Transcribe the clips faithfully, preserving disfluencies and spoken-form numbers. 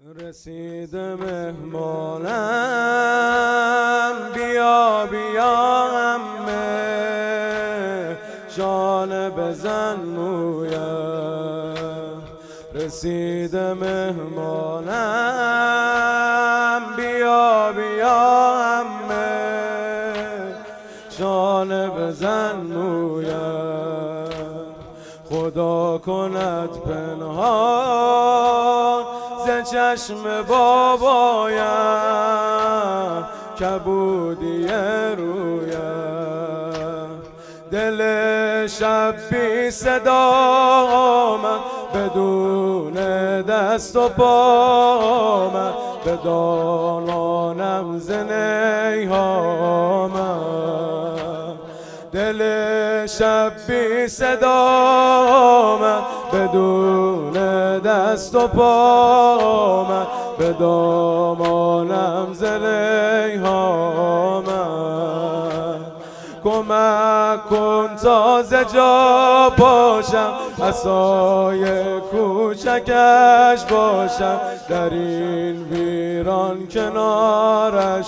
رسید مهمانم، بیا بیا همه شانه بزن مویم. رسید مهمانم، بیا بیا همه شانه بزن مویم. خدا کند پنهان ز چشم بابایم، کبودی رویم. دل شب بی صدا من، بدون دست و پا من، بدانانم ز نیها من. دل شب بی صدا من، بدون دست و پا من، به دامانم ز لیها من. کمک کن تا ز جا پاشم، عصای کوچکش باشم، در این ویران کنارش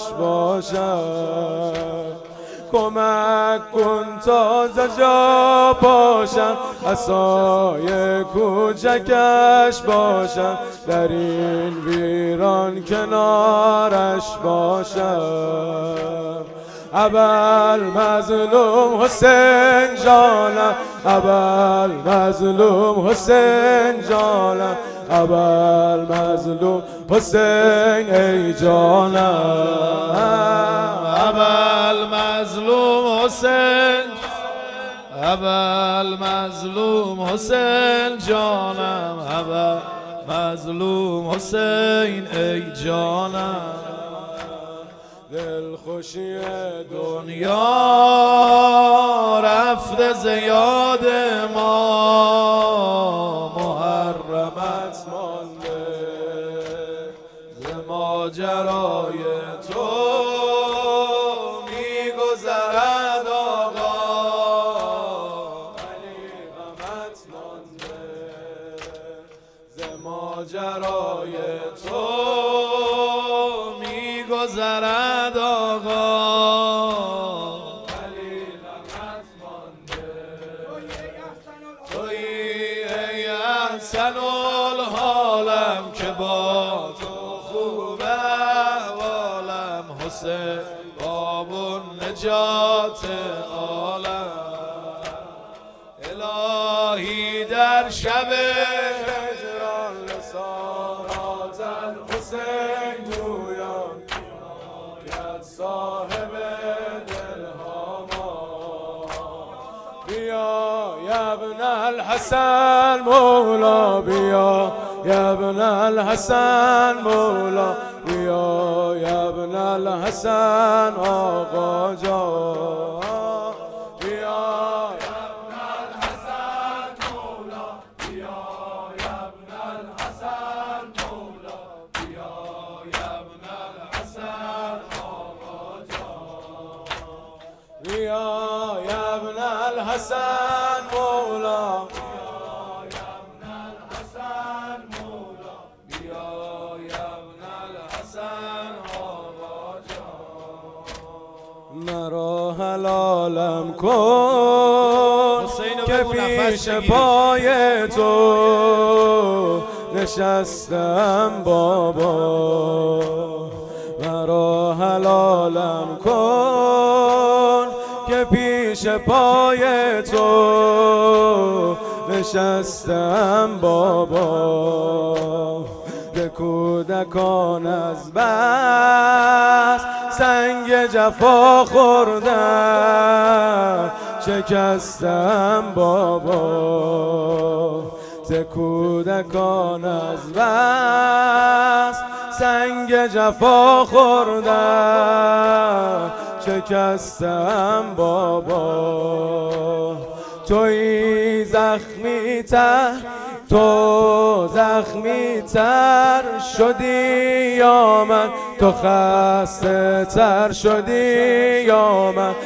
باشم. کمک کن تا ز جا پاشم، عصای کوچکش باشم، در این ویران کنارش باشم. ابل مظلوم حسین جانم، ابل مظلوم حسین جانم، ابل مظلوم حسین ای جانم. ابل مظلوم حسین، ابل مظلوم حسین جانم، ابل مظلوم حسین ای جانم. دلخوشی دنیا رفته ز یاد ما، محرمت مانده ز ماجرای تو میگذرد آقا، ولی غمت مانده ز ماجرای تو میگذرد آقا، ولی غمت مانده. تویی ای احسن الحالم که با تو خوب احوالم، حسین باب نجات عالم. الهی در شب هجران لسانات الحسین گویم، صاحب دلها ما. بیا یا ابن الحسن مولا، بیا یا ابن الحسن مولا، بیا یا ابن الحسن آقا جان. بیا یا ابن الحسن مولا، بیا یا ابن الحسن مولا، بیا یا ابن الحسن بیا یا ابن الحسن مولا، بیا یا ابن الحسن مولا، بیا یا ابن الحسن آقا جان. مرا حلالم کن که پیش پای تو نشستم بابا. مرا حلالم کن که پیش پای تو نشستم بابا. به کودکان از بس سنگ جفا خوردم، شکستم بابا. ز کودکان از بس سنگ جفا خوردم، شکستم بابا. توی زخمی تر، تو زخمی تر شدی یا من، تو خسته تر شدی یا من،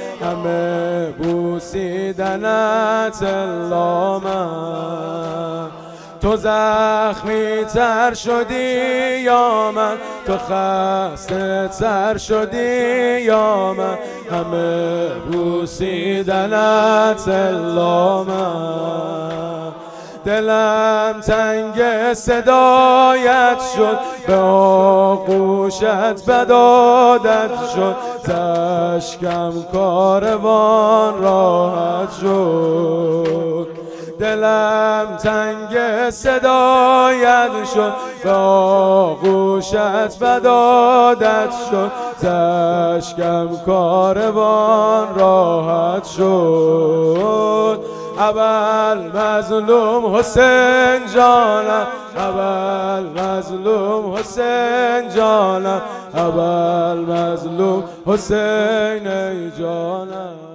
همه بوسیدنت الا من. تو زخمی تر شدی یا من، تو خسته تر شدی یا من، همه بوسیدنت الا من. دلم تنگ صدایت شد، به آغوشت بدادت شد، زشکم کاروان راحت شد. دلم تنگ صدایت شد، به آغوشت بدادت شد، زشکم کاروان راحت شد. اول مظلوم حسین جانم، اول مظلوم حسین جانم، اول مظلوم حسین ای جانم.